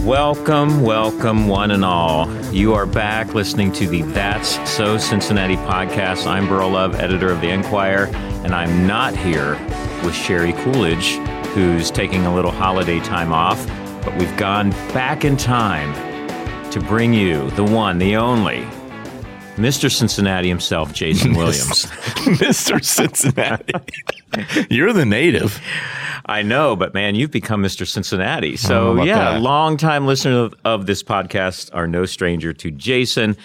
Welcome, one and all. You are back listening to the That's So Cincinnati podcast. I'm Burl Love, editor of The Enquirer, and I'm not here with Sherry Coolidge, who's taking a little holiday time off, but we've gone back in time to bring you the one, the only, Mr. Cincinnati himself, Jason Williams. Mr. Cincinnati. You're the native. I know, but man, you've become Mr. Cincinnati. So yeah, longtime listeners of this podcast are no stranger to Jason.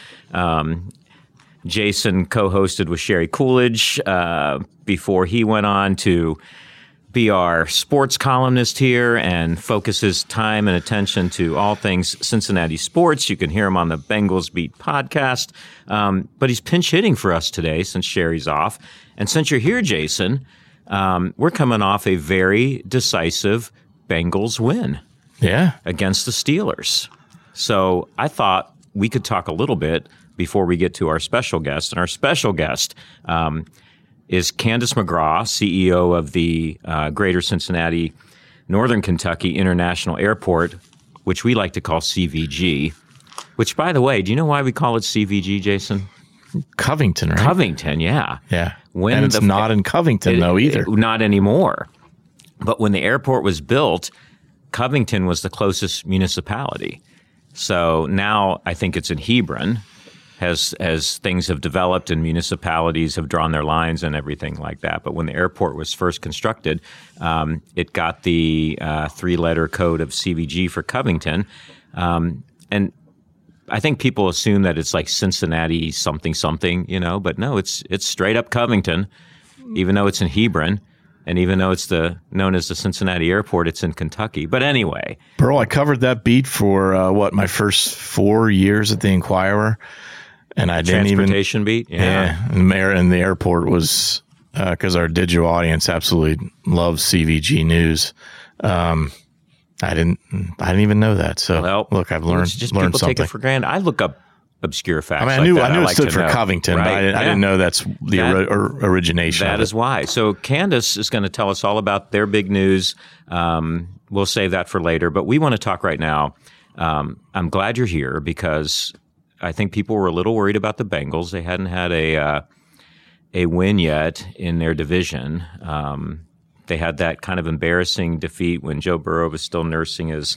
Jason co-hosted with Sherry Coolidge before he went on to be our sports columnist here and focuses time and attention to all things Cincinnati sports. You can hear him on the Bengals Beat podcast. But he's pinch hitting for us today since Sherry's off. And since you're here, Jason, we're coming off a very decisive Bengals win against the Steelers. So I thought we could talk a little bit before we get to our special guest. And our special guest is Candace McGraw, CEO of the Greater Cincinnati Northern Kentucky International Airport, which we like to call CVG. Which, by the way, do you know why we call it CVG, Jason? Covington, right? Covington, yeah. Yeah. And it's not in Covington, though, either. Not anymore. But when the airport was built, Covington was the closest municipality. So now I think it's in Hebron, as things have developed and municipalities have drawn their lines and everything like that. But when the airport was first constructed, it got the three-letter code of CVG for Covington. And I think people assume that it's like Cincinnati something, but no, it's straight up Covington, even though it's in Hebron. And even though it's known as the Cincinnati Airport, it's in Kentucky. But anyway. Bro, I covered that beat for, my first 4 years at the Enquirer. And I didn't even... Transportation beat? Yeah. And the airport was, because our digital audience absolutely loves CVG News. I didn't even know that. So look, I've learned people something. Take it for granted. I look up obscure facts. I mean, I knew it stood for Covington, right? But I didn't know that's the origination. That is why. So Candace is going to tell us all about their big news. We'll save that for later, but we want to talk right now. I'm glad you're here because I think people were a little worried about the Bengals. They hadn't had a win yet in their division. They had that kind of embarrassing defeat when Joe Burrow was still nursing his,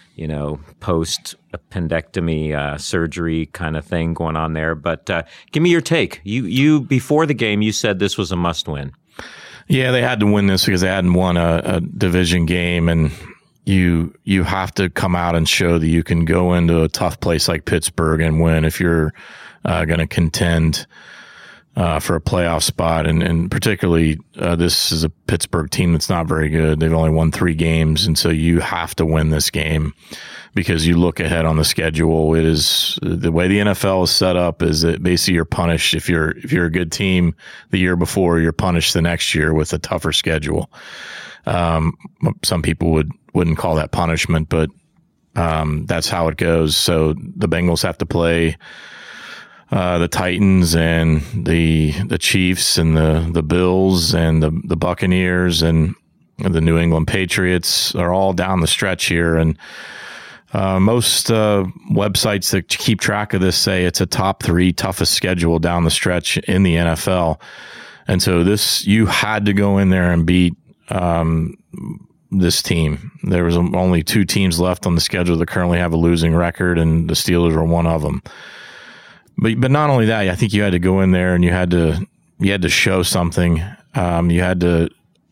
post-appendectomy surgery kind of thing going on there. But give me your take. You before the game, you said this was a must-win. Yeah, they had to win this because they hadn't won a division game, and you have to come out and show that you can go into a tough place like Pittsburgh and win if you're going to contend for a playoff spot. And particularly, this is a Pittsburgh team that's not very good. They've only won 3 games. And so you have to win this game because you look ahead on the schedule. It is the way the NFL is set up is that basically you're punished. If you're a good team the year before, you're punished the next year with a tougher schedule. Some people wouldn't call that punishment, but, that's how it goes. So the Bengals have to play the Titans and the Chiefs and the Bills and the Buccaneers and the New England Patriots are all down the stretch here. And most websites that keep track of this say it's a top 3 toughest schedule down the stretch in the NFL. And so you had to go in there and beat this team. There was only 2 teams left on the schedule that currently have a losing record, and the Steelers were one of them. But not only that, I think you had to go in there and you had to show something. You had to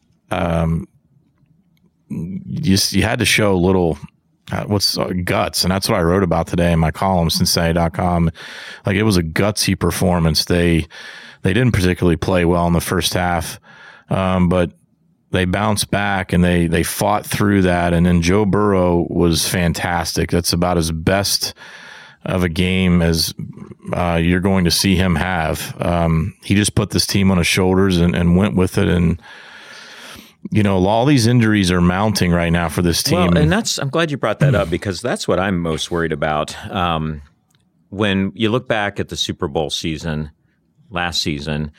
you had to show a little guts, and that's what I wrote about today in my column, Cincinnati.com. Like, it was a gutsy performance. They didn't particularly play well in the first half, but they bounced back and they fought through that. And then Joe Burrow was fantastic. That's about as best of a game as you're going to see him have. He just put this team on his shoulders and went with it. And, all these injuries are mounting right now for this team. Well, and I'm glad you brought that up because that's what I'm most worried about. When you look back at the Super Bowl season, last season,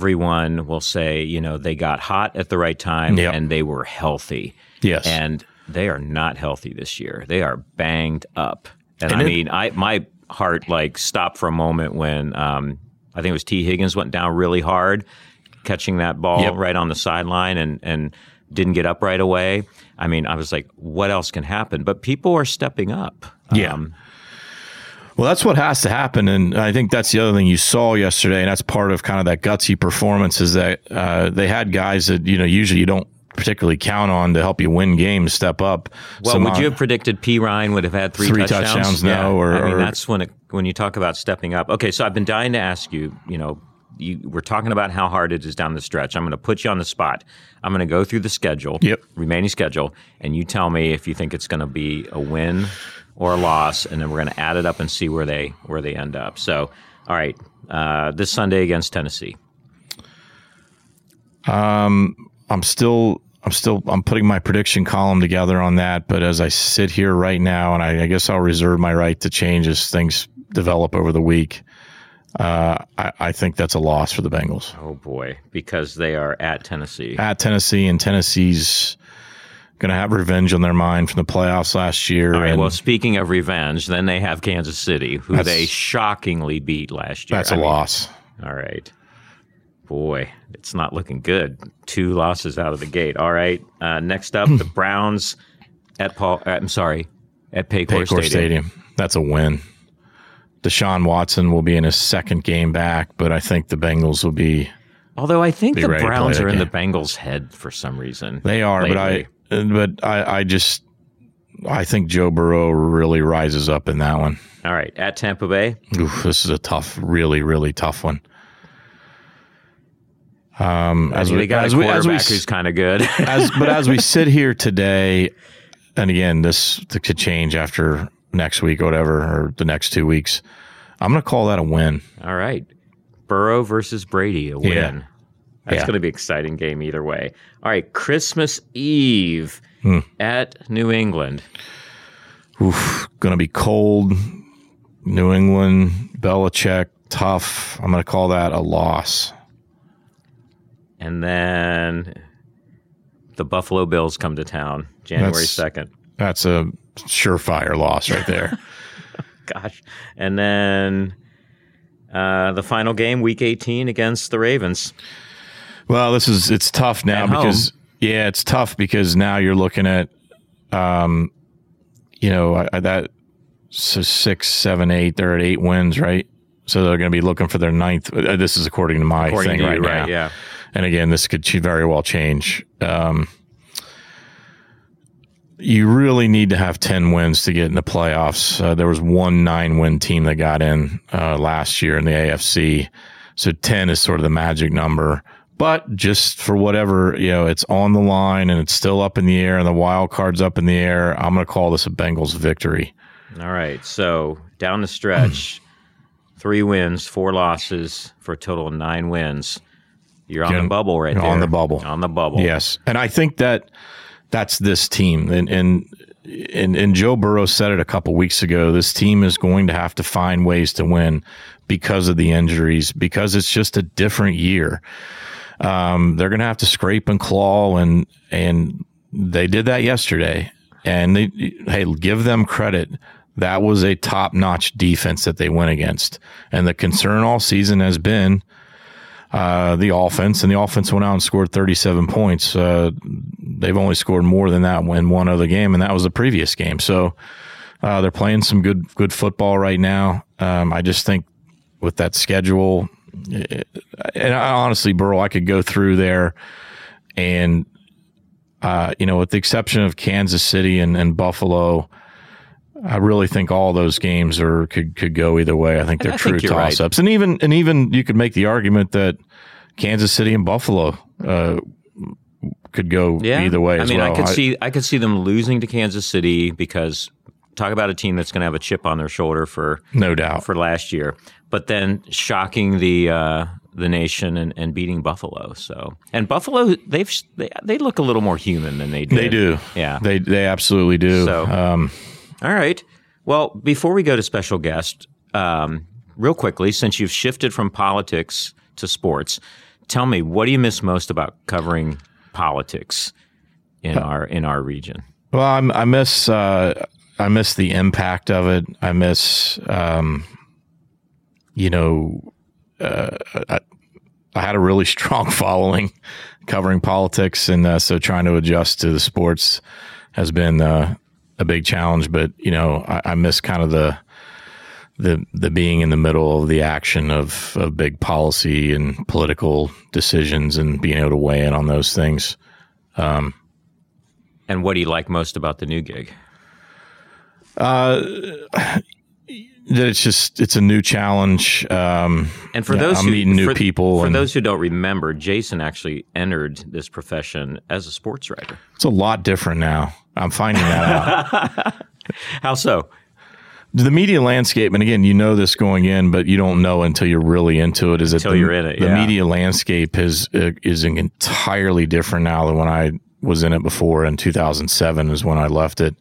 everyone will say, they got hot at the right time and they were healthy. Yes. And they are not healthy this year. They are banged up. And my heart stopped for a moment when I think it was T. Higgins went down really hard, catching that ball right on the sideline and didn't get up right away. I mean, I was like, what else can happen? But people are stepping up. Yeah. Well, that's what has to happen, and I think that's the other thing you saw yesterday, and that's part of kind of that gutsy performance is that they had guys that usually you don't particularly count on to help you win games step up. Well, would you have predicted P. Ryan would have had three touchdowns? No, yeah. That's when you talk about stepping up. Okay, so I've been dying to ask you. We're talking about how hard it is down the stretch. I'm going to put you on the spot. I'm going to go through the schedule, remaining schedule, and you tell me if you think it's going to be a win or a loss, and then we're going to add it up and see where they end up. So, all right, this Sunday against Tennessee. I'm putting my prediction column together on that, but as I sit here right now, and I guess I'll reserve my right to change as things develop over the week. I think that's a loss for the Bengals. Oh boy, because they are at Tennessee. At Tennessee, and Tennessee's going to have revenge on their mind from the playoffs last year. All right, well, speaking of revenge, then they have Kansas City, who they shockingly beat last year. That's a loss. All right. Boy, it's not looking good. 2 losses out of the gate. All right. Next up, the Browns at Paycor Stadium. That's a win. Deshaun Watson will be in his second game back, but I think the Bengals will be. Although I think the Browns are in the Bengals' head for some reason. They are, lately. but I think Joe Burrow really rises up in that one. All right, at Tampa Bay. Oof, this is a tough, really, really tough one. They got a quarterback who's kind of good. But as we sit here today, and again, this could change after next week or whatever, or the next 2 weeks, I'm going to call that a win. All right. Burrow versus Brady, a win. Yeah. That's going to be an exciting game either way. All right, Christmas Eve at New England. Oof, going to be cold. New England, Belichick, tough. I'm going to call that a loss. And then the Buffalo Bills come to town January 2nd. That's a surefire loss right there. Gosh. And then the final game, Week 18 against the Ravens. Well, it's tough now because it's tough because now you're looking at, that 6, 7, 8. They're at 8 wins, right? So they're going to be looking for their 9th. This is according to my thing right now. Yeah. And again, this could very well change. You really need to have 10 wins to get in the playoffs. There was one 9-win team that got in last year in the AFC. So 10 is sort of the magic number. But just for whatever, it's on the line and it's still up in the air and the wild card's up in the air, I'm going to call this a Bengals victory. All right. So down the stretch, 3 wins, 4 losses for a total of 9 wins. You're on the bubble right there. On the bubble. On the bubble. Yes. And I think that's this team. And Joe Burrow said it a couple weeks ago. This team is going to have to find ways to win because of the injuries, because it's just a different year. They're going to have to scrape and claw, and they did that yesterday. And give them credit. That was a top-notch defense that they went against. And the concern all season has been the offense, and the offense went out and scored 37 points. They've only scored more than that in one other game, and that was the previous game. So they're playing some good football right now. I just think with that schedule, and honestly, Burrow, I could go through there, and with the exception of Kansas City and Buffalo, I really think all those games could go either way. I think they're true toss-ups. Right. And even you could make the argument that Kansas City and Buffalo could go either way as well. I could see them losing to Kansas City because talk about a team that's going to have a chip on their shoulder for no doubt for last year, but then shocking the nation and beating Buffalo. So, and Buffalo, they look a little more human than they did. They do. Yeah. They absolutely do. So, all right. Well, before we go to special guest, real quickly, since you've shifted from politics to sports, tell me, what do you miss most about covering politics in our region? Well, I miss the impact of it. I miss, I had a really strong following covering politics, and so trying to adjust to the sports has been a big challenge. But I miss kind of the being in the middle of the action of big policy and political decisions, and being able to weigh in on those things. And what do you like most about the new gig? That it's a new challenge. And for those I'm who meeting new people. For those who don't remember, Jason actually entered this profession as a sports writer. It's a lot different now. I'm finding that out. How so? The media landscape, and again, this going in, but you don't know until you're really into it. Until you're in it, the media landscape is entirely different now than when I was in it before. In 2007 is when I left it.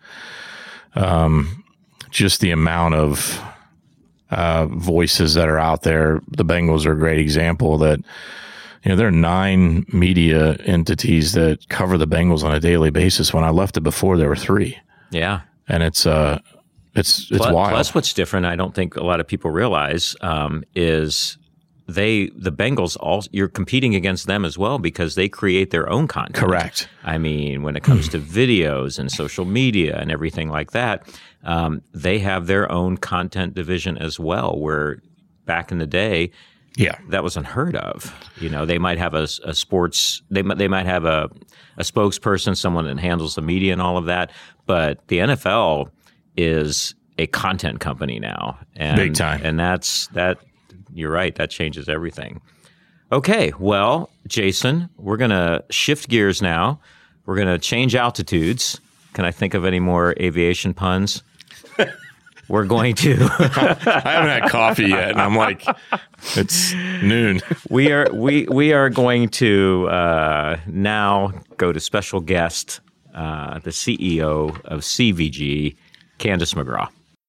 Just the amount of voices that are out there. The Bengals are a great example that, there are 9 media entities that cover the Bengals on a daily basis. When I left it before, there were 3. Yeah. And it's wild. Plus, what's different, I don't think a lot of people realize, is the Bengals, you're competing against them as well because they create their own content. Correct. I mean, when it comes to videos and social media and everything like that, they have their own content division as well, where back in the day, that was unheard of. They might have a sports, they might have a spokesperson, someone that handles the media and all of that, but the NFL is a content company now. And, big time. And that. You're right. That changes everything. Okay. Well, Jason, we're going to shift gears now. We're going to change altitudes. Can I think of any more aviation puns? We're going to. I haven't had coffee yet, and I'm like, it's noon. We are going to now go to special guest, the CEO of CVG, Candice McGraw.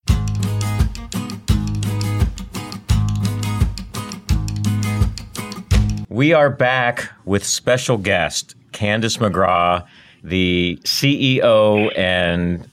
We are back with special guest, Candice McGraw, the CEO and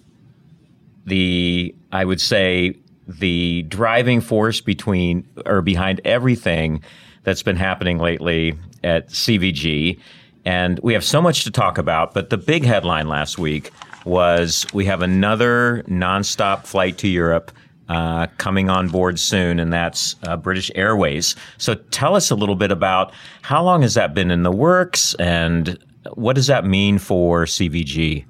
I would say, the driving force behind everything that's been happening lately at CVG. And we have so much to talk about, but the big headline last week was we have another nonstop flight to Europe coming on board soon, and that's British Airways. So tell us a little bit about how long has that been in the works, and what does that mean for CVG?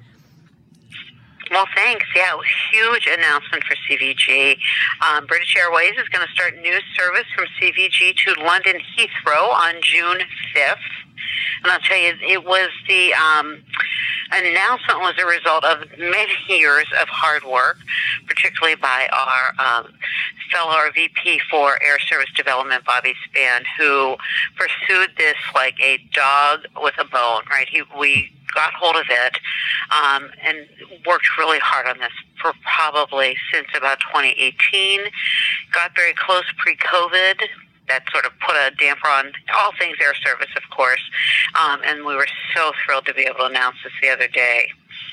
Well, thanks. Yeah, huge announcement for CVG. British Airways is going to start new service from CVG to London Heathrow on June 5th. And I'll tell you, it was the announcement was a result of many years of hard work, particularly by our fellow VP for Air Service Development, Bobby Spann, who pursued this like a dog with a bone, right? We got hold of it and worked really hard on this for probably since about 2018. Got very close pre-COVID. That sort of put a damper on all things air service, of course. And we were so thrilled to be able to announce this the other day.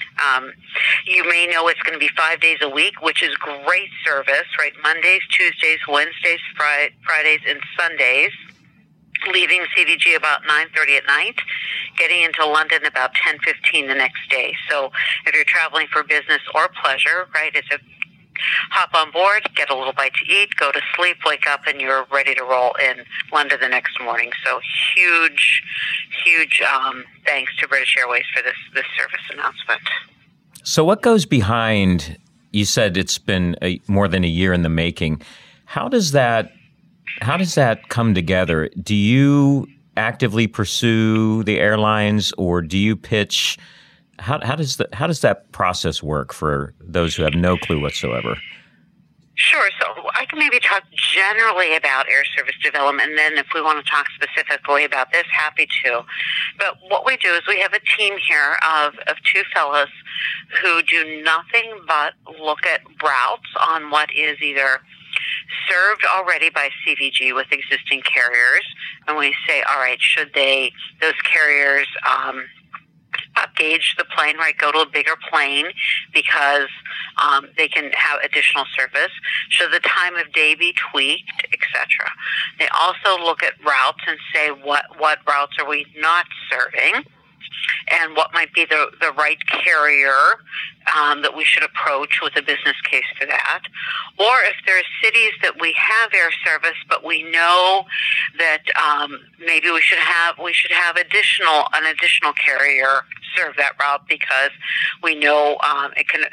You may know it's going to be 5 days a week, which is great service, right? Mondays, Tuesdays, Wednesdays, Fridays, and Sundays. Leaving CVG about 9:30 at night, getting into London about 10:15 the next day. So if you're traveling for business or pleasure, right, it's a hop on board, get a little bite to eat, go to sleep, wake up, and you're ready to roll in London the next morning. So huge thanks to British Airways for this service announcement. So what goes behind, you said it's been more than a year in the making. How does that come together? Do you actively pursue the airlines, or do you pitch? How does that process work for those who have no clue whatsoever? Sure. So I can maybe talk generally about air service development, and then if we want to talk specifically about this, happy to. But what we do is we have a team here of two fellows who do nothing but look at routes on what is either served already by CVG with existing carriers, and we say, all right, should those carriers upgauge the plane, right? Go to a bigger plane because they can have additional service. Should the time of day be tweaked, etc. They also look at routes and say what routes are we not serving, and what might be the right carrier that we should approach with a business case for that. Or if there are cities that we have air service, but we know that maybe we should have an additional carrier serve that route because we know it can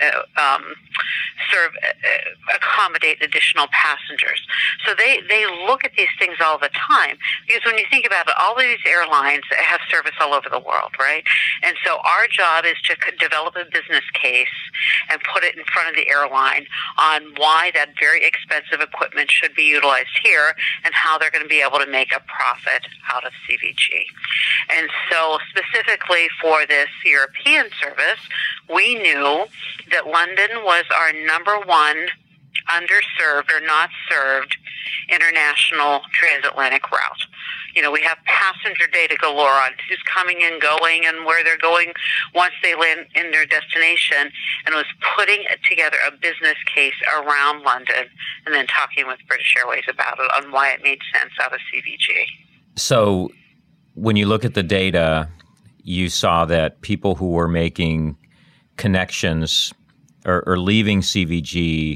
accommodate additional passengers. So they look at these things all the time, because when you think about it, all of these airlines have service all over the world, right? And so our job is to develop a business case and put it in front of the airline on why that very expensive equipment should be utilized here and how they're going to be able to make a profit out of CVG. And so specifically for this European service, we knew that London was our number one underserved or not served international transatlantic route. You know, we have passenger data galore on who's coming and going and where they're going once they land in their destination, and was putting together a business case around London and then talking with British Airways about it on why it made sense out of CVG. So when you look at the data, you saw that people who were making connections or leaving CVG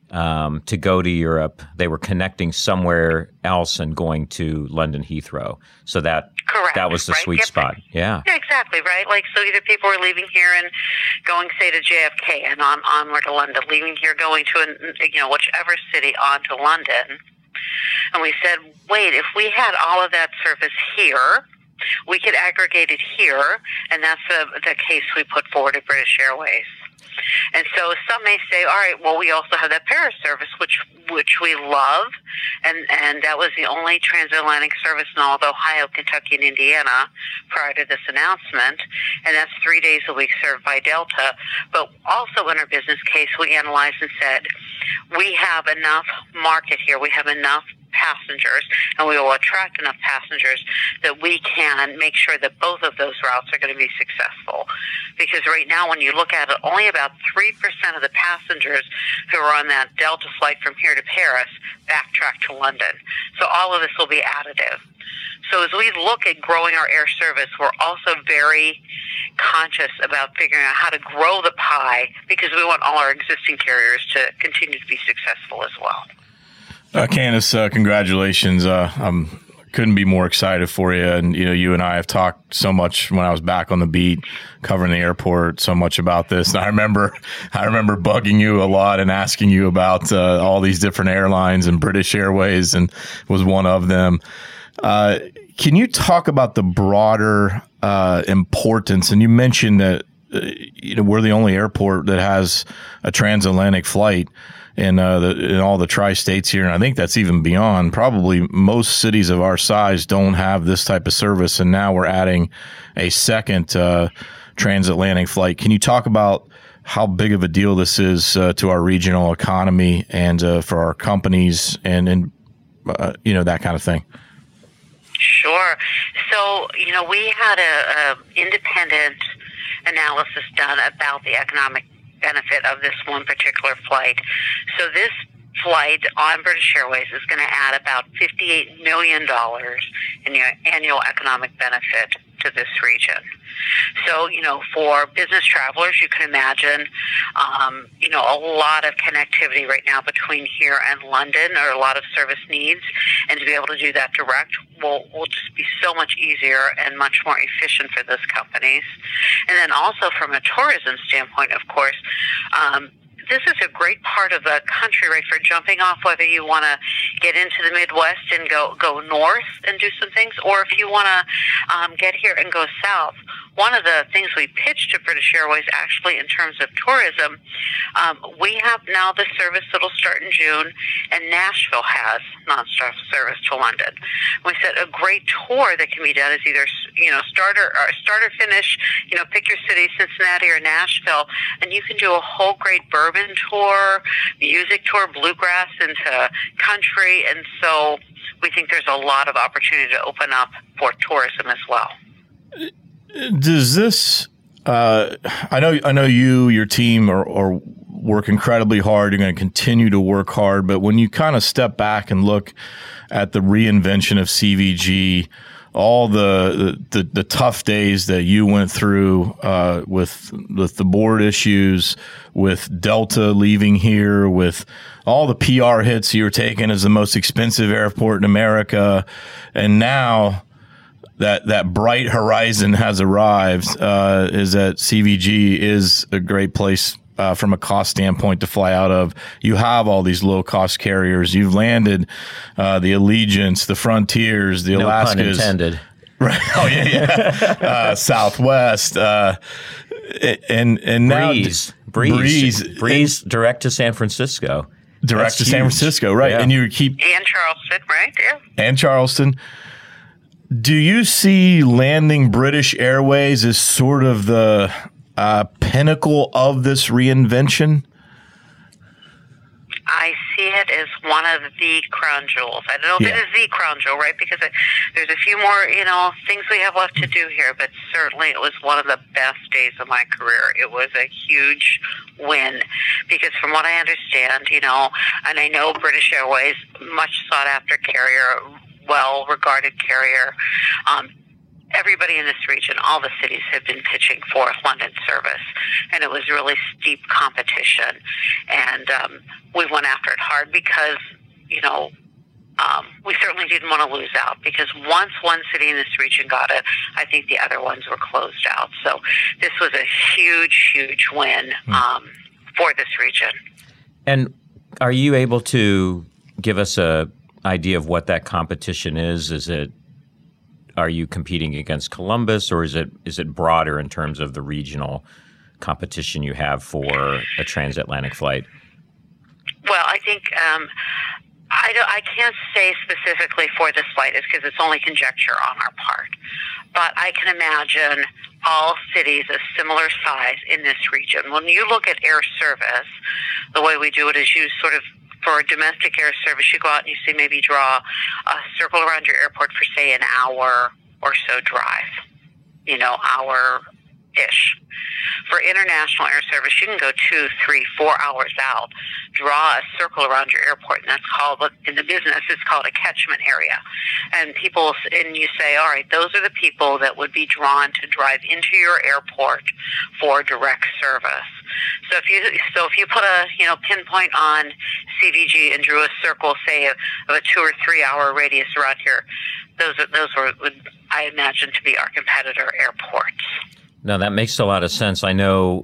to go to Europe, they were connecting somewhere else and going to London Heathrow. So that was the sweet spot. Yeah, exactly, right? Like, so either people were leaving here and going, say, to JFK and onward to London, leaving here, going to, whichever city on to London. And we said, wait, if we had all of that service here, we could aggregate it here, and that's the case we put forward at British Airways. And so some may say, all right, well, we also have that Paris service, which we love, and that was the only transatlantic service in all of Ohio, Kentucky, and Indiana prior to this announcement, and that's 3 days a week served by Delta. But also in our business case, we analyzed and said, we have enough market here, we have enough passengers, and we will attract enough passengers that we can make sure that both of those routes are going to be successful. Because right now, when you look at it, only about 3% of the passengers who are on that Delta flight from here to Paris backtrack to London. So all of this will be additive. So as we look at growing our air service, we're also very conscious about figuring out how to grow the pie, because we want all our existing carriers to continue to be successful as well. Candace, congratulations. I couldn't be more excited for you. And, you and I have talked so much when I was back on the beat covering the airport, so much about this. And I remember bugging you a lot and asking you about all these different airlines, and British Airways and was one of them. Can you talk about the broader importance? And you mentioned that we're the only airport that has a transatlantic flight in all the tri-states here, and I think that's even beyond. Probably most cities of our size don't have this type of service, and now we're adding a second transatlantic flight. Can you talk about how big of a deal this is to our regional economy and for our companies and that kind of thing? Sure. So, we had a independent analysis done about the economic benefit of this one particular flight. So this flight on British Airways is going to add about $58 million in your annual economic benefit to this region. So, for business travelers, you can imagine, a lot of connectivity right now between here and London, or a lot of service needs, and to be able to do that direct will just be so much easier and much more efficient for those companies. And then also from a tourism standpoint, of course, this is a great part of the country, right, for jumping off, whether you want to get into the Midwest and go north and do some things, or if you want to get here and go south. One of the things we pitched to British Airways, actually, in terms of tourism, we have now the service that will start in June, and Nashville has nonstop service to London. We said a great tour that can be done is either start or finish. Pick your city, Cincinnati or Nashville, and you can do a whole great bourbon tour, music tour, bluegrass into country, and so we think there's a lot of opportunity to open up for tourism as well. Does this I know your team are work incredibly hard. You're going to continue to work hard. But when you kind of step back and look at the reinvention of CVG, all the tough days that you went through with the board issues, with Delta leaving here, with all the PR hits you were taking as the most expensive airport in America, and now that bright horizon has arrived, is that CVG is a great place from a cost standpoint to fly out of. You have all these low cost carriers. You've landed the Allegiants, the Frontiers, the Alaskas. No pun intended. Right. Oh yeah. Southwest. And now Breeze direct to San Francisco. Direct to San Francisco, right? Yeah. And you keep And Charleston, right? Yeah. And Charleston. Do you see landing British Airways as sort of the pinnacle of this reinvention? I see it as one of the crown jewels. I don't know if it is the crown jewel, right? Because there's a few more, things we have left to do here, but certainly it was one of the best days of my career. It was a huge win because from what I understand, and I know British Airways, much sought after carrier, well-regarded carrier, everybody in this region, all the cities have been pitching for London service, and it was really steep competition. And we went after it hard because, we certainly didn't want to lose out because once one city in this region got it, I think the other ones were closed out. So this was a huge, huge win for this region. And are you able to give us a idea of what that competition is? Are you competing against Columbus, or is it broader in terms of the regional competition you have for a transatlantic flight? Well, I think I can't say specifically for this flight because it's only conjecture on our part. But I can imagine all cities of similar size in this region. When you look at air service, the way we do it is you sort of, for domestic air service, you go out and you see maybe draw a circle around your airport for, say, an hour or so drive, hour-ish. For international air service, you can go 2, 3, 4 hours out, draw a circle around your airport, and that's called, in the business, it's called a catchment area. And you say, all right, those are the people that would be drawn to drive into your airport for direct service. So if you put a pinpoint on CVG and drew a circle, say of a 2 or 3 hour radius around here, those would I imagine to be our competitor airports. Now that makes a lot of sense. I know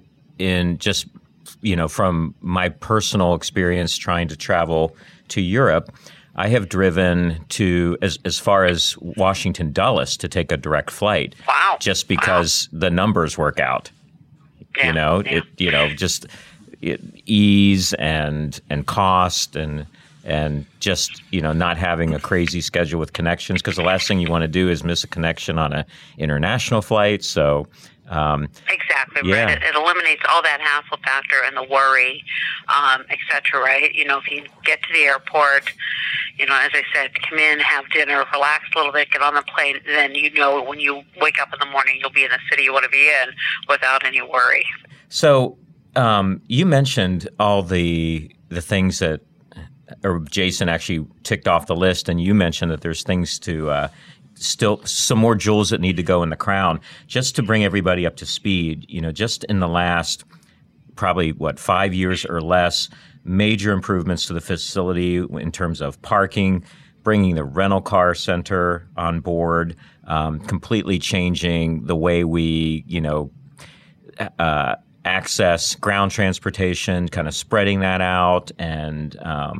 from my personal experience trying to travel to Europe, I have driven to as far as Washington Dulles to take a direct flight. Wow! Just because the numbers work out. Yeah, just ease and cost and just not having a crazy schedule with connections, because the last thing you want to do is miss a connection on an international flight. So. Exactly, yeah. Right. It eliminates all that hassle factor and the worry, et cetera, right? If you get to the airport, as I said, come in, have dinner, relax a little bit, get on the plane, then when you wake up in the morning, you'll be in the city you want to be in without any worry. So you mentioned all the things that, or Jason actually ticked off the list, and you mentioned that there's things to still some more jewels that need to go in the crown. Just to bring everybody up to speed, just in the last probably 5 years or less, major improvements to the facility in terms of parking, bringing the rental car center on board, completely changing the way we access ground transportation, kind of spreading that out, and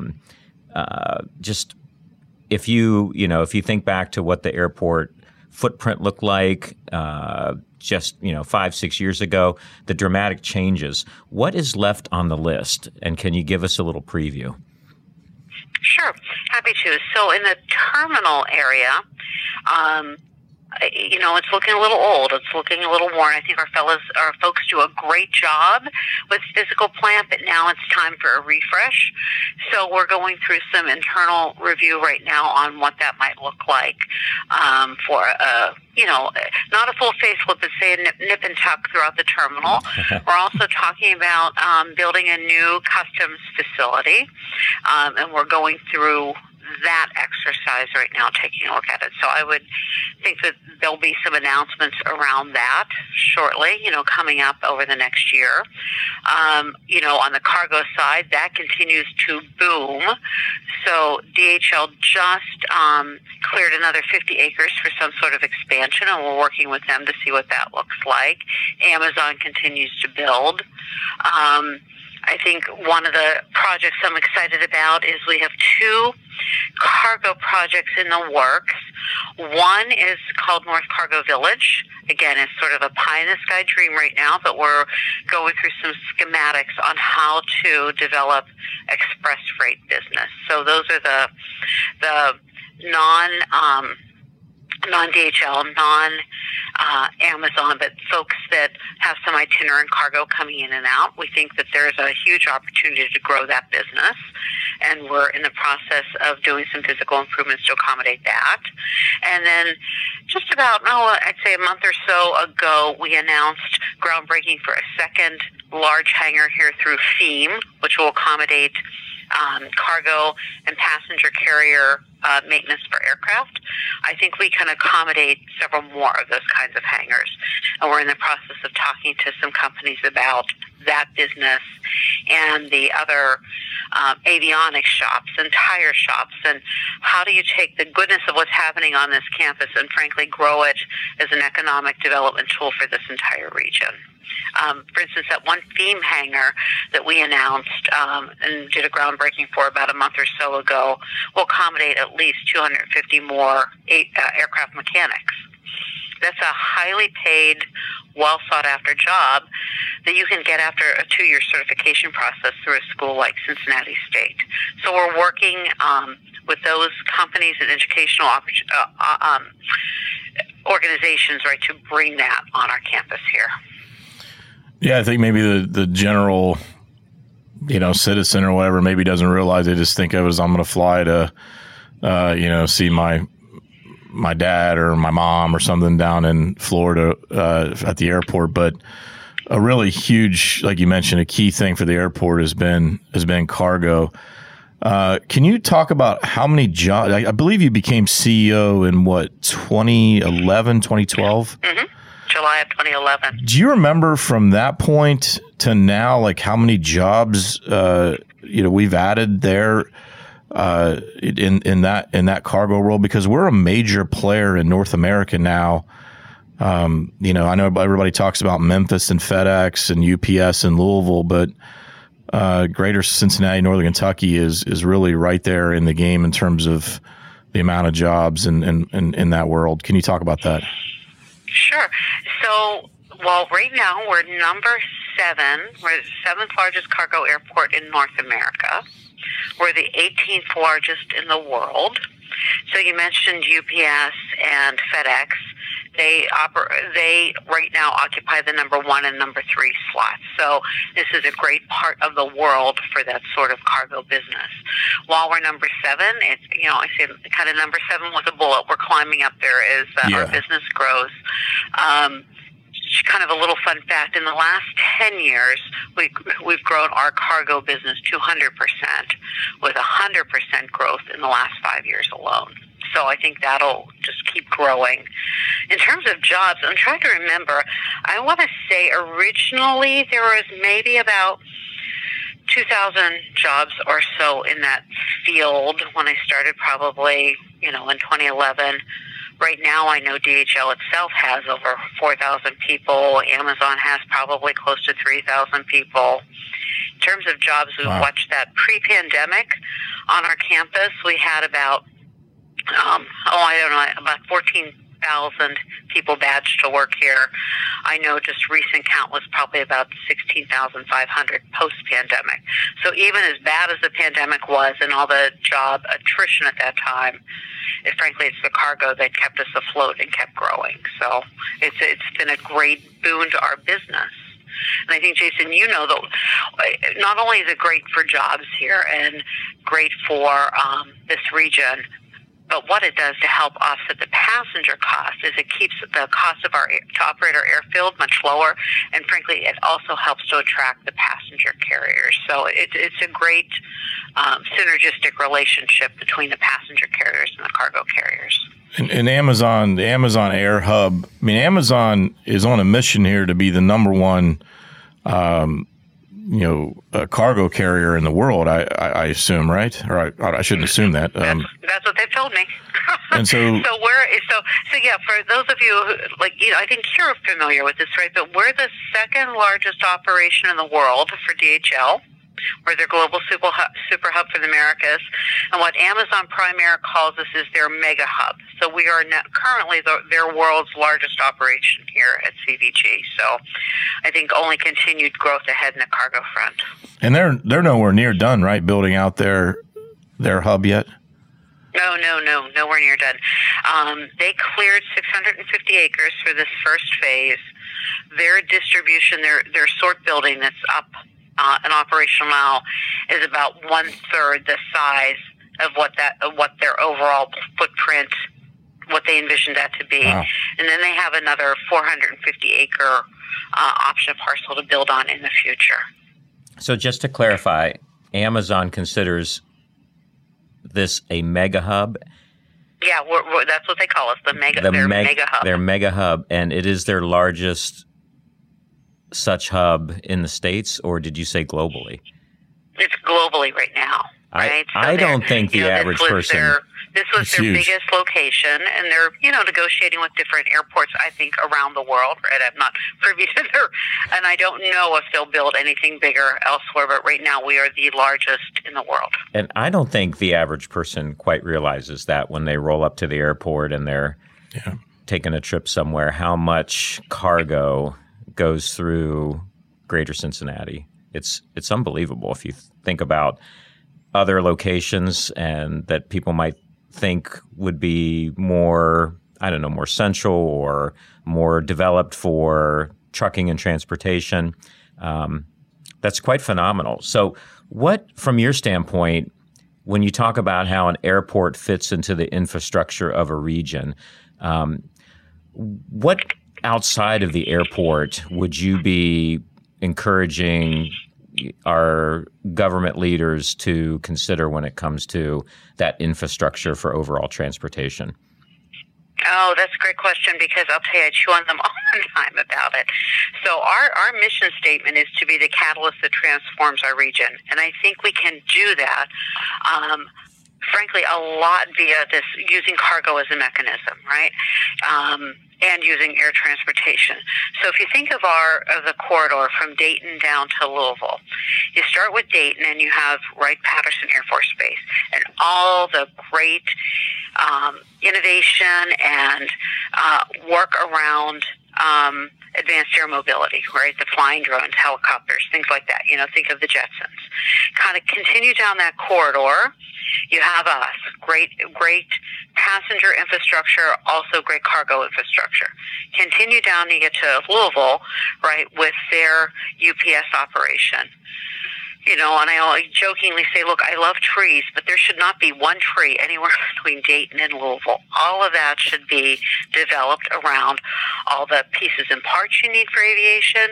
just if you think back to what the airport footprint looked like just 5-6 years ago, the dramatic changes. What is left on the list, and can you give us a little preview? Sure, happy to. So in the terminal area, it's looking a little old. It's looking a little worn. I think our folks do a great job with physical plant, but now it's time for a refresh. So we're going through some internal review right now on what that might look like for not a full facelift, but say a nip and tuck throughout the terminal. We're also talking about building a new customs facility, and we're going through that exercise right now, taking a look at it. So I would think that there'll be some announcements around that shortly, coming up over the next year. On the cargo side, that continues to boom. So DHL just cleared another 50 acres for some sort of expansion, and we're working with them to see what that looks like. Amazon continues to build. I think one of the projects I'm excited about is we have 2 cargo projects in the works. One is called North Cargo Village. Again, it's sort of a pie-in-the-sky dream right now, but we're going through some schematics on how to develop express freight business. So those are the non-DHL, non-Amazon, but folks that have some itinerant cargo coming in and out. We think that there's a huge opportunity to grow that business, and we're in the process of doing some physical improvements to accommodate that. And then just about, I'd say a month or so ago, we announced groundbreaking for a second large hangar here through FEAM, which will accommodate cargo and passenger carrier maintenance for aircraft. I think we can accommodate several more of those kinds of hangars, and we're in the process of talking to some companies about that business and the other avionics shops and tire shops, and how do you take the goodness of what's happening on this campus and frankly grow it as an economic development tool for this entire region. For instance, that one FEAM hangar that we announced and did a groundbreaking for about a month or so ago will accommodate at least 250 more aircraft mechanics. That's a highly paid, well sought after job that you can get after a 2-year certification process through a school like Cincinnati State. So we're working with those companies and educational organizations, right, to bring that on our campus here. Yeah, I think maybe the general, citizen or whatever maybe doesn't realize. They just think of it as I'm going to fly to, see my dad or my mom or something down in Florida at the airport. But a really huge, like you mentioned, a key thing for the airport has been cargo. Can you talk about how many jobs? I believe you became CEO in 2011, 2012? Mm-hmm. July of 2011. Do you remember from that point to now, like how many jobs we've added there in that cargo world? Because we're a major player in North America now. I know everybody talks about Memphis and FedEx and UPS and Louisville, but Greater Cincinnati, Northern Kentucky is really right there in the game in terms of the amount of jobs in that world. Can you talk about that? Sure. So, right now we're number 7. We're the 7th largest cargo airport in North America. We're the 18th largest in the world. So you mentioned UPS and FedEx. They right now occupy the number 1 and number 3 slots. So this is a great part of the world for that sort of cargo business. While we're number 7, it's, I say kind of number 7 with a bullet. We're climbing up there as our business grows. Kind of a little fun fact, in the last 10 years, we've grown our cargo business 200%, with 100% growth in the last 5 years alone. So I think that'll just keep growing. In terms of jobs, I'm trying to remember. I want to say originally there was maybe about 2,000 jobs or so in that field when I started, probably, in 2011. Right now, I know DHL itself has over 4,000 people. Amazon has probably close to 3,000 people. In terms of jobs, we watched that pre-pandemic on our campus. We had about, about 14,000 people badged to work here. I know just recent count was probably about 16,500 post-pandemic. So even as bad as the pandemic was and all the job attrition at that time, frankly, it's the cargo that kept us afloat and kept growing. So it's been a great boon to our business. And I think, Jason, you know that not only is it great for jobs here and great for this region, but what it does to help offset the passenger cost is it keeps the cost of to operate our airfield much lower, and frankly, it also helps to attract the passenger carriers. So it's a great synergistic relationship between the passenger carriers and the cargo carriers. And Amazon, the Amazon Air Hub, I mean, Amazon is on a mission here to be the number one cargo carrier in the world, I assume, right? Or I shouldn't assume that. That's what they told me. And so yeah, for those of you who, I think you're familiar with this, right? But we're the second largest operation in the world for DHL. We're their global super hub for the Americas. And what Amazon Prime Air calls us is their mega hub. So we are currently their world's largest operation here at CVG. So I think only continued growth ahead in the cargo front. And they're nowhere near done, right, building out their hub yet? No, nowhere near done. They cleared 650 acres for this first phase. Their distribution, their sort building that's up and operational now is about 1/3 the size of what their overall footprint, what they envisioned that to be. Wow. And then they have another 450 acre option parcel to build on in the future. So just to clarify, Amazon considers this a mega hub? Yeah, that's what they call us, their mega hub. Their mega hub, and it is their largest such hub in the States, or did you say globally? It's globally right now, right? I don't think the average person... This was their biggest location, and they're, negotiating with different airports, I think, around the world, right? I'm not privy to and I don't know if they'll build anything bigger elsewhere, but right now we are the largest in the world. And I don't think the average person quite realizes that when they roll up to the airport and they're taking a trip somewhere, how much cargo goes through Greater Cincinnati. It's unbelievable if you think about other locations and that people might think would be more central or more developed for trucking and transportation. That's quite phenomenal. So what, from your standpoint, when you talk about how an airport fits into the infrastructure of a region, what outside of the airport would you be encouraging our government leaders to consider when it comes to that infrastructure for overall transportation? Oh, that's a great question, because I'll tell you, I chew on them all the time about it. So our mission statement is to be the catalyst that transforms our region. And I think we can do that, frankly, a lot via this, using cargo as a mechanism, right? And using air transportation. So if you think of the corridor from Dayton down to Louisville, you start with Dayton and you have Wright-Patterson Air Force Base and all the great innovation and work around advanced air mobility, right? The flying drones, helicopters, things like that. Think of the Jetsons. Kind of continue down that corridor. You have us, great passenger infrastructure, also great cargo infrastructure. Continue down, you get to Louisville, right, with their UPS operation. And I always jokingly say, look, I love trees, but there should not be one tree anywhere between Dayton and Louisville. All of that should be developed around all the pieces and parts you need for aviation.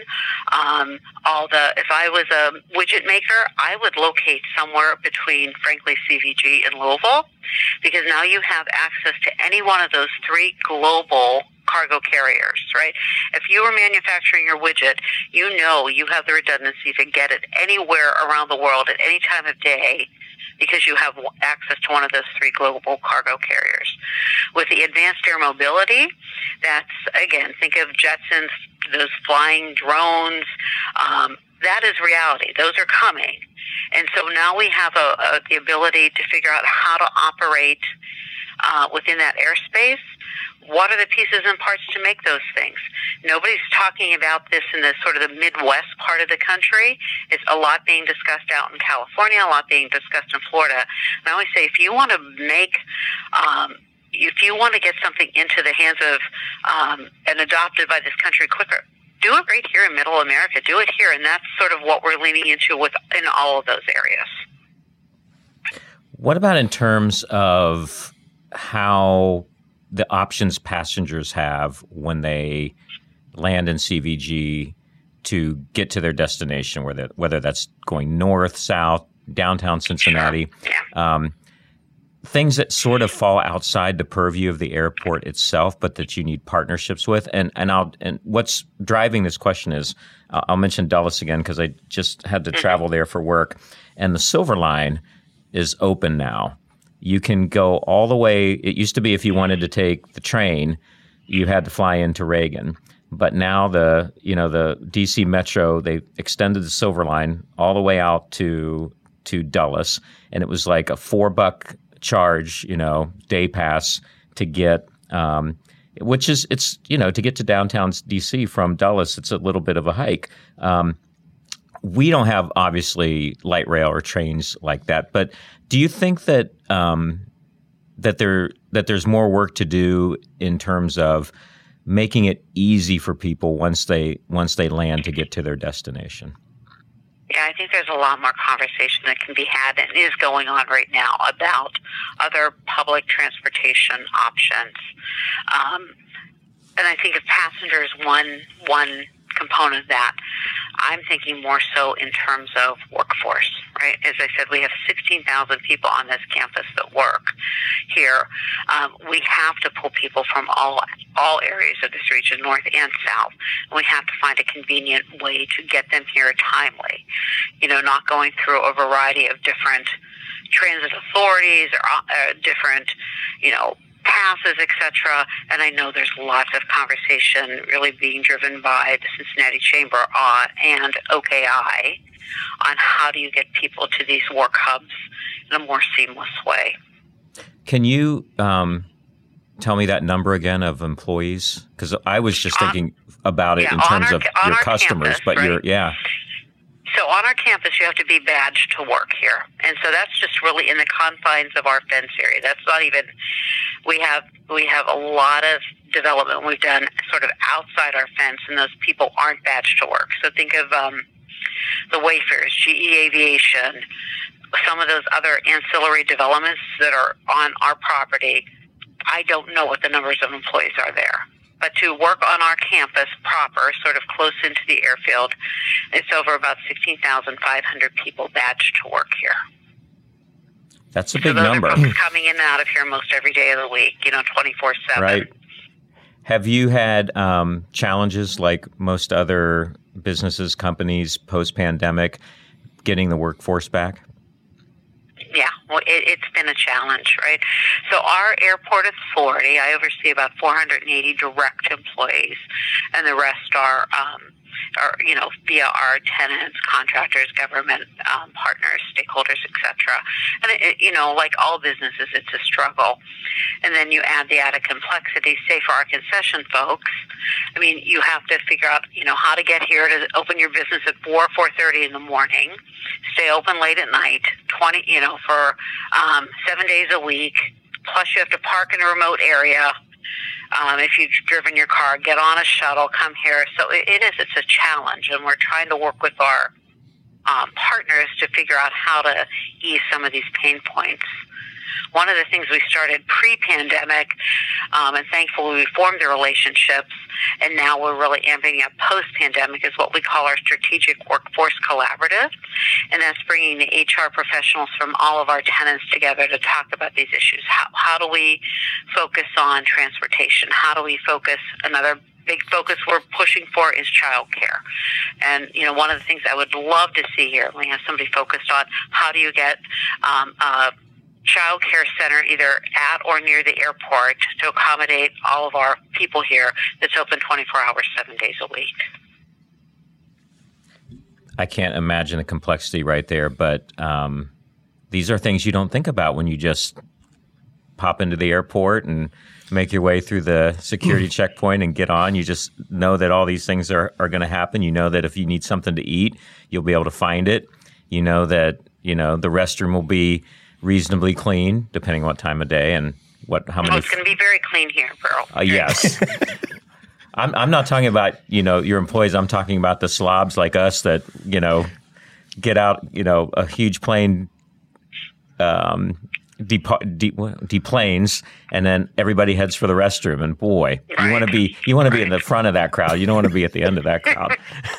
If I was a widget maker, I would locate somewhere between, frankly, CVG and Louisville, because now you have access to any one of those three global cargo carriers, right? If you were manufacturing your widget, you have the redundancy to get it anywhere around the world at any time of day, because you have access to one of those three global cargo carriers. With the advanced air mobility, that's, again, think of Jetsons, those flying drones. That is reality. Those are coming. And so now we have the ability to figure out how to operate within that airspace. What are the pieces and parts to make those things? Nobody's talking about this in the sort of the Midwest part of the country. It's a lot being discussed out in California, a lot being discussed in Florida. And I always say, if you want to make if you want to get something into the hands of and adopted by this country quicker, do it right here in Middle America. Do it here, and that's sort of what we're leaning into in all of those areas. What about in terms of how the options passengers have when they land in CVG to get to their destination, whether that's going north, south, downtown Cincinnati? Sure. Yeah. Things that sort of fall outside the purview of the airport itself, but that you need partnerships with. And what's driving this question is, I'll mention Dulles again because I just had to travel there for work, and the Silver Line is open now. You can go all the way. It used to be if you wanted to take the train, you had to fly into Reagan. But now the DC Metro, they extended the Silver Line all the way out to Dulles, and it was like a $4 charge, day pass to get, which is, it's, to get to downtown DC from Dulles, it's a little bit of a hike. We don't have obviously light rail or trains like that, but do you think that that there's more work to do in terms of making it easy for people once they land to get to their destination? Yeah, I think there's a lot more conversation that can be had and is going on right now about other public transportation options. And I think if passengers one component of that, I'm thinking more so in terms of workforce, right? As I said, we have 16,000 people on this campus that work here. We have to pull people from all areas of this region, north and south. And we have to find a convenient way to get them here timely, not going through a variety of different transit authorities or different, passes, etc. And I know there's lots of conversation really being driven by the Cincinnati Chamber and OKI on how do you get people to these work hubs in a more seamless way. Can you tell me that number again of employees? Because I was just thinking about it in terms of your customers, campus, but right? So on our campus, you have to be badged to work here. And so that's just really in the confines of our fence area. That's not even, we have a lot of development we've done sort of outside our fence, and those people aren't badged to work. So think of the Wayfarers, GE Aviation, some of those other ancillary developments that are on our property. I don't know what the numbers of employees are there. But to work on our campus proper, sort of close into the airfield, it's over about 16,500 people badged to work here. That's a big those number. Are folks coming in and out of here most every day of the week, 24/7. Right. Have you had challenges like most other businesses, companies, post-pandemic, getting the workforce back? Yeah, well, it's been a challenge, right? So our airport authority, I oversee about 480 direct employees, and the rest are via our tenants, contractors, government partners, stakeholders, etc. And like all businesses, it's a struggle. And then you add the added complexity. Say for our concession folks, you have to figure out how to get here to open your business at 4:30 in the morning, stay open late at night, for 7 days a week. Plus, you have to park in a remote area. If you've driven your car, get on a shuttle, come here. So it's a challenge, and we're trying to work with our partners to figure out how to ease some of these pain points. One of the things we started pre-pandemic, and thankfully we formed the relationships, and now we're really amping up post-pandemic, is what we call our Strategic Workforce Collaborative. And that's bringing the HR professionals from all of our tenants together to talk about these issues. How do we focus on transportation? How do we focus? Another big focus we're pushing for is childcare. And, one of the things I would love to see here, we have somebody focused on how do you get child care center either at or near the airport to accommodate all of our people here that's open 24 hours, 7 days a week. I can't imagine the complexity right there, but these are things you don't think about when you just pop into the airport and make your way through the security checkpoint and get on. You just know that all these things are going to happen. You know that if you need something to eat, you'll be able to find it. You know that, the restroom will be reasonably clean, depending on what time of day, and How many? It's going to be very clean here, Pearl. Yes. I'm not talking about, your employees. I'm talking about the slobs like us that, get out, a huge plane, deplanes, and then everybody heads for the restroom. And boy, you want to be in the front of that crowd. You don't want to be at the end of that crowd.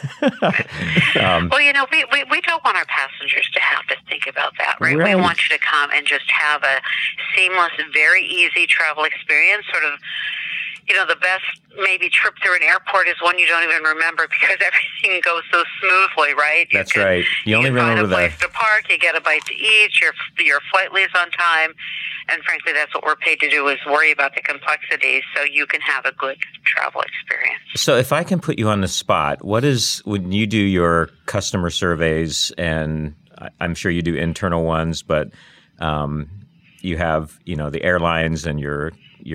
Well, we don't want our passengers to have to think about that, right? Right. We want you to come and just have a seamless, very easy travel experience, sort of. The best maybe trip through an airport is one you don't even remember because everything goes so smoothly, right? That's right. You only remember find a place to park, you get a bite to eat, your flight leaves on time, and frankly, that's what we're paid to do, is worry about the complexities so you can have a good travel experience. So if I can put you on the spot, when you do your customer surveys, and I'm sure you do internal ones, but you have, the airlines and your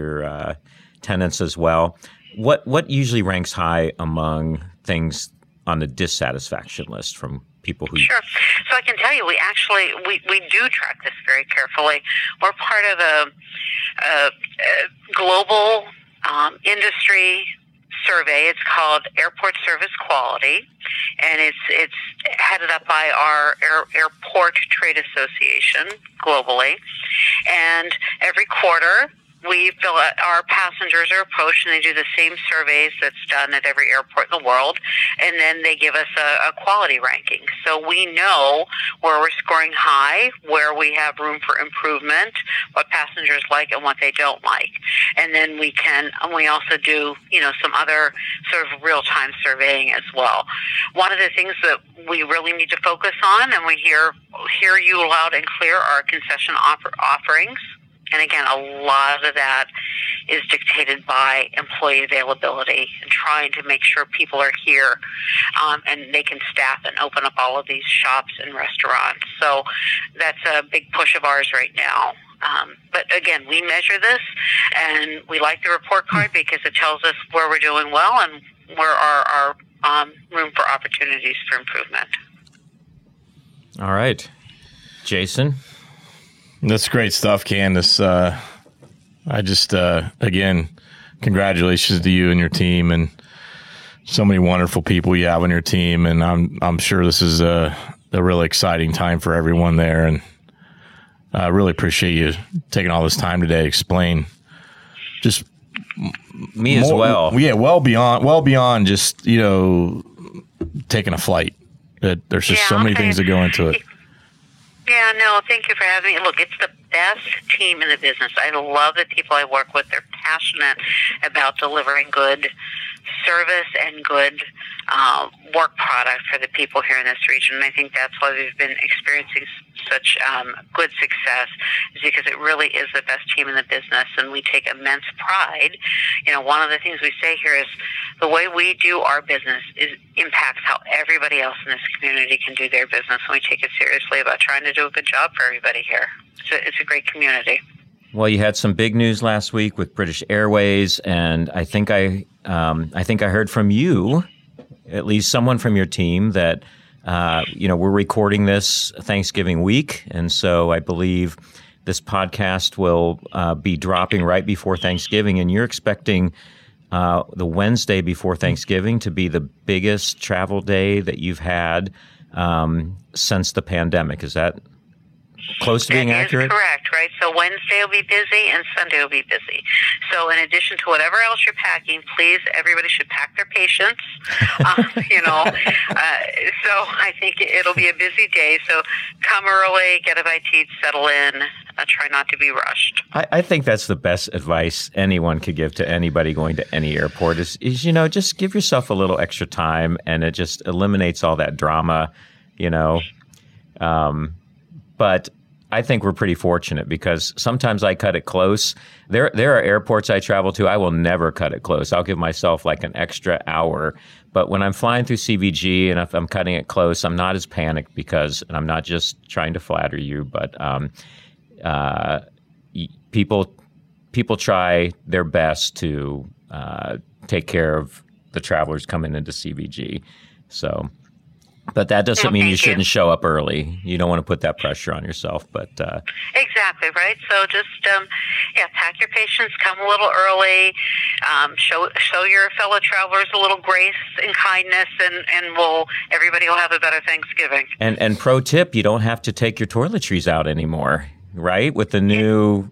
tenants as well. What usually ranks high among things on the dissatisfaction list from people who? Sure. So I can tell you, we do track this very carefully. We're part of a global industry survey. It's called Airport Service Quality, and it's headed up by our Airport Trade Association globally. And every quarter, our passengers are approached, and they do the same surveys that's done at every airport in the world, and then they give us a quality ranking. So we know where we're scoring high, where we have room for improvement, what passengers like and what they don't like. And then we also do, some other sort of real-time surveying as well. One of the things that we really need to focus on, and we hear you loud and clear, are concession offerings. And again, a lot of that is dictated by employee availability and trying to make sure people are here and they can staff and open up all of these shops and restaurants. So that's a big push of ours right now. But again, we measure this, and we like the report card because it tells us where we're doing well and where our room for opportunities for improvement. All right. Jason? That's great stuff, Candace. I just, again, congratulations to you and your team, and so many wonderful people you have on your team. And I'm sure this is a really exciting time for everyone there. And I really appreciate you taking all this time today to explain just me as well. Yeah. Well beyond just, taking a flight. There's just so many things that go into it. Yeah, no, thank you for having me. Look, it's the best team in the business. I love the people I work with. They're passionate about delivering good service and good work product for the people here in this region. And I think that's why we've been experiencing such good success, is because it really is the best team in the business, and we take immense pride. One of the things we say here is the way we do our business impacts how everybody else in this community can do their business, and we take it seriously about trying to do a good job for everybody here. So it's a great community. Well, you had some big news last week with British Airways, and I think I heard from you, at least someone from your team, that we're recording this Thanksgiving week, and so I believe this podcast will be dropping right before Thanksgiving, and you're expecting the Wednesday before Thanksgiving to be the biggest travel day that you've had since the pandemic. Is that close to being accurate? That is correct, right? So Wednesday will be busy and Sunday will be busy. So in addition to whatever else you're packing, please, everybody should pack their patience. So I think it'll be a busy day. So come early, get a bite to eat, settle in, try not to be rushed. I think that's the best advice anyone could give to anybody going to any airport is just give yourself a little extra time, and it just eliminates all that drama, But I think we're pretty fortunate because sometimes I cut it close. There are airports I travel to, I will never cut it close. I'll give myself like an extra hour. But when I'm flying through CVG and if I'm cutting it close, I'm not as panicked and I'm not just trying to flatter you, but people try their best to take care of the travelers coming into CVG. So But that doesn't mean you thank you. shouldn't show up early. You don't want to put that pressure on yourself. But Exactly, right? So just, pack your patience, come a little early, show your fellow travelers a little grace and kindness, and everybody will have a better Thanksgiving. and pro tip, you don't have to take your toiletries out anymore, right? With the new,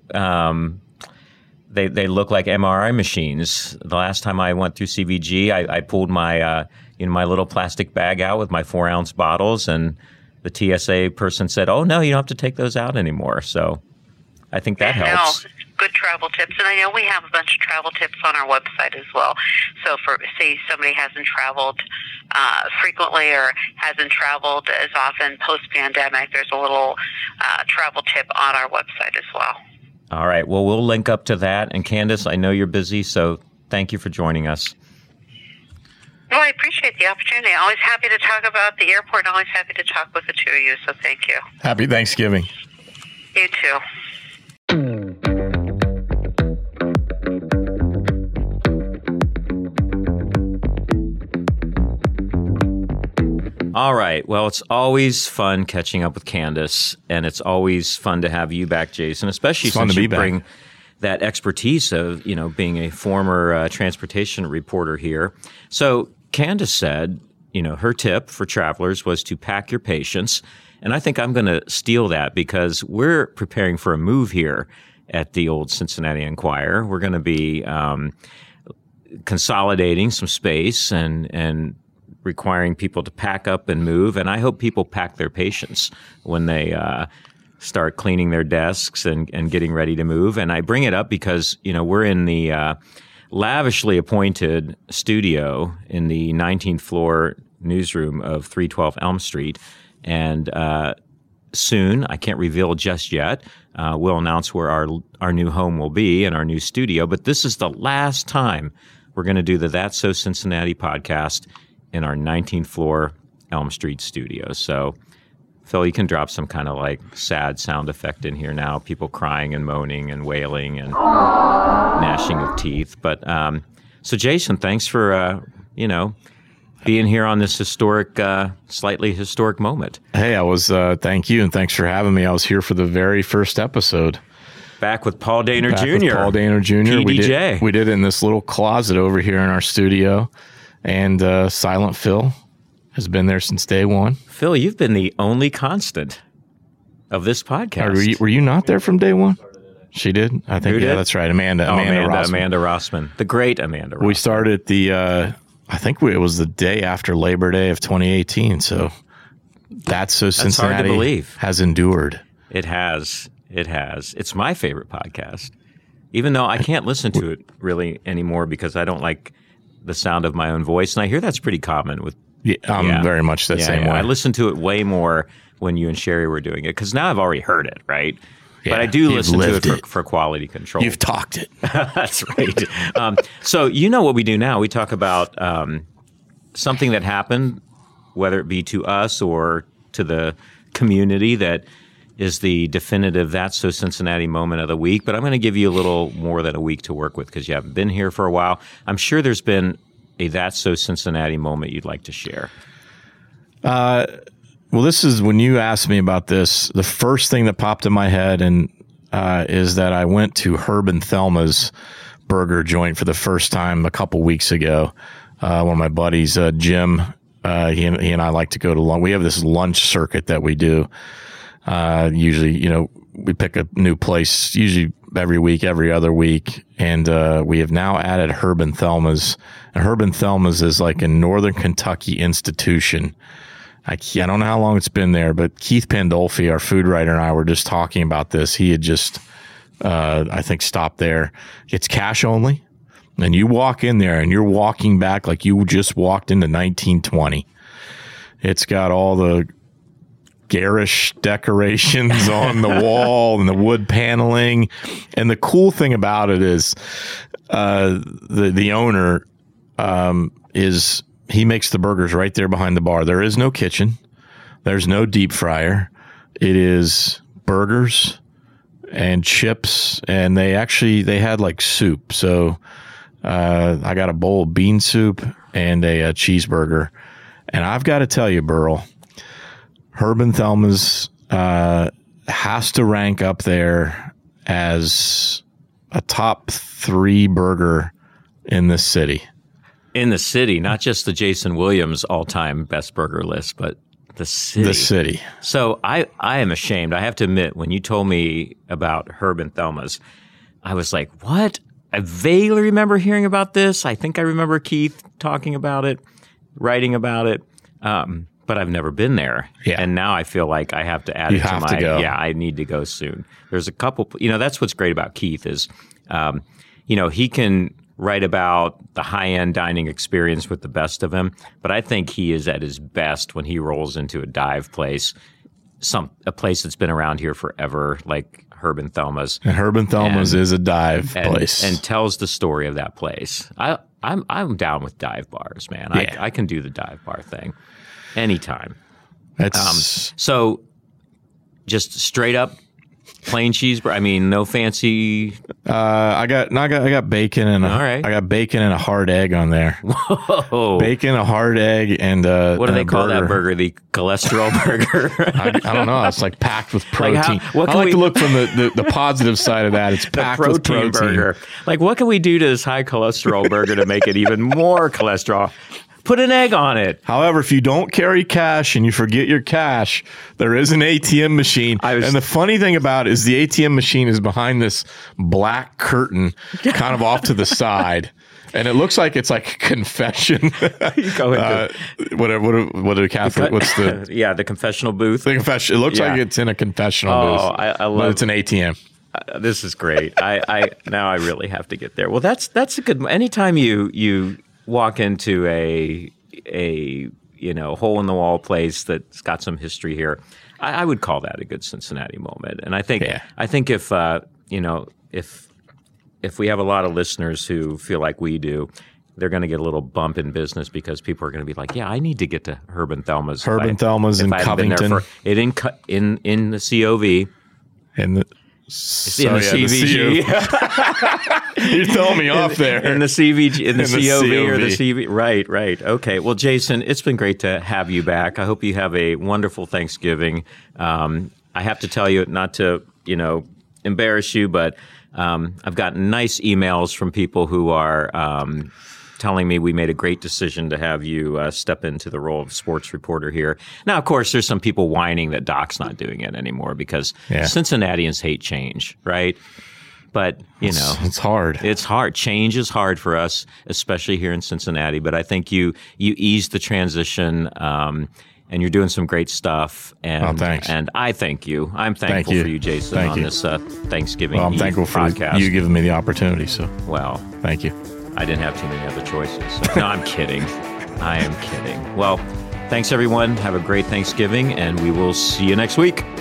they look like MRI machines. The last time I went through CVG, I pulled my my little plastic bag out with my 4-ounce bottles, and the TSA person said, "Oh no, you don't have to take those out anymore." So I think that helps. No, good travel tips. And I know we have a bunch of travel tips on our website as well. So for, say, somebody hasn't traveled frequently or hasn't traveled as often post-pandemic, there's a little travel tip on our website as well. All right. Well, we'll link up to that. And Candace, I know you're busy, so thank you for joining us. Well, I appreciate the opportunity. Always happy to talk about the airport and always happy to talk with the two of you, so thank you. Happy Thanksgiving. You too. All right. Well, it's always fun catching up with Candace, and it's always fun to have you back, Jason, especially since you bring that expertise of, being a former transportation reporter here. So Candace said, her tip for travelers was to pack your patience. And I think I'm going to steal that because we're preparing for a move here at the old Cincinnati Enquirer. We're going to be consolidating some space and requiring people to pack up and move. And I hope people pack their patience when they start cleaning their desks and getting ready to move. And I bring it up because, we're in the lavishly appointed studio in the 19th floor newsroom of 312 Elm Street. And soon, I can't reveal just yet, we'll announce where our new home will be and our new studio. But this is the last time we're going to do the That's So Cincinnati podcast in our 19th floor Elm Street studio. So, Phil, you can drop some kind of sad sound effect in here now. People crying and moaning and wailing and gnashing of teeth. But so, Jason, thanks for being here on this historic, slightly historic moment. Hey, I was. Thank you, and thanks for having me. I was here for the very first episode. Back with Paul Dehner Jr. With Paul Dehner Jr. PDJ. We did it in this little closet over here in our studio, and Silent Phil has been there since day one. Phil, you've been the only constant of this podcast. Were you not there from day one? She did? I think, that's right. Amanda Rossman. The great Amanda Rossman. We started I think it was the day after Labor Day of 2018. So That's So Cincinnati hard to believe. Has endured. It has. It's my favorite podcast, even though I can't listen to it really anymore because I don't like the sound of my own voice. And I hear that's pretty common with. I'm very much the same way. I listen to it way more when you and Sherry were doing it because now I've already heard it, right? Yeah, but I do listen to it for quality control. You've talked it. That's right. So what we do now. We talk about something that happened, whether it be to us or to the community, that is the definitive That's So Cincinnati moment of the week. But I'm going to give you a little more than a week to work with because you haven't been here for a while. I'm sure there's been a That's So Cincinnati moment you'd like to share. Well, this is when you asked me about this, the first thing that popped in my head is that I went to Herb and Thelma's burger joint for the first time a couple weeks ago. One of my buddies, Jim, he and I like to go to lunch. We have this lunch circuit that we do. Usually, we pick a new place, usually every week, every other week. And we have now added Herb and Thelma's. And Herb and Thelma's is like a Northern Kentucky institution. I don't know how long it's been there, but Keith Pandolfi, our food writer, and I were just talking about this. He had just, I think, stopped there. It's cash only. And you walk in there and you're walking back like you just walked into 1920. It's got all the garish decorations on the wall and the wood paneling. And the cool thing about it is the owner he makes the burgers right there behind the bar. There is no kitchen. There's no deep fryer. It is burgers and chips, and they had like soup. So I got a bowl of bean soup and a cheeseburger. And I've got to tell you, Burl, Herb and Thelma's has to rank up there as a top 3 burger in this city. In the city, not just the Jason Williams all-time best burger list, but the city. The city. So I am ashamed. I have to admit, when you told me about Herb and Thelma's, I was like, what? I vaguely remember hearing about this. I think I remember Keith talking about it, writing about it, but I've never been there. Yeah. And now I feel like I have to add You it to have my, to go. yeah, I need to go soon. There's a couple, that's what's great about Keith is, he can write about the high-end dining experience with the best of him, but I think he is at his best when he rolls into a dive place, a place that's been around here forever, like Herb and Thelma's. And Herb and Thelma's is a dive place. And tells the story of that place. I'm down with dive bars, man. Yeah. I can do the dive bar thing anytime. That's So just straight up plain cheeseburger. I mean, no fancy. I got bacon and All right. I got bacon and a hard egg on there. Whoa. Bacon, a hard egg, and What do they call that burger? The cholesterol burger? I don't know. It's like packed with Like protein. what I can like we- to look from the positive side of that. It's packed with protein. burger. Like, what can we do to this high cholesterol burger to make it even more cholesterol? Put an egg on it. However, if you don't carry cash and you forget your cash, there is an ATM machine. And the funny thing about it is the ATM machine is behind this black curtain kind of off to the side. And it looks like it's like a confession. You go into What are the Catholic? What's the yeah, the confessional booth. the confession? It looks Yeah. like it's in a confessional booth. I But love it's an ATM. This is great. I now I really have to get there. Well, that's a good. Anytime you walk into a hole in the wall place that's got some history here, I would call that a good Cincinnati moment. And I think if we have a lot of listeners who feel like we do, they're going to get a little bump in business because people are going to be like, yeah, I need to get to Herb and Thelma's. Herb and Thelma's in Covington. In the COV. In the CVG. You're throwing me off there. In the CVG, in the In the COV or the COV. CV. Right. Okay. Well, Jason, it's been great to have you back. I hope you have a wonderful Thanksgiving. I have to tell you, not to, embarrass you, but I've gotten nice emails from people who are telling me we made a great decision to have you step into the role of sports reporter here. Now, of course, there's some people whining that Doc's not doing it anymore because Cincinnatians hate change, right? But, it's hard. It's hard. Change is hard for us, especially here in Cincinnati. But I think you eased the transition, and you're doing some great stuff. And, thanks. And I thank you. I'm thankful for you, Jason, on this Thanksgiving I'm Eve thankful for podcast. you giving me the opportunity. So, Well, thank you. I didn't have too many other choices. So. No, I'm kidding. I am kidding. Well, thanks, everyone. Have a great Thanksgiving, and we will see you next week.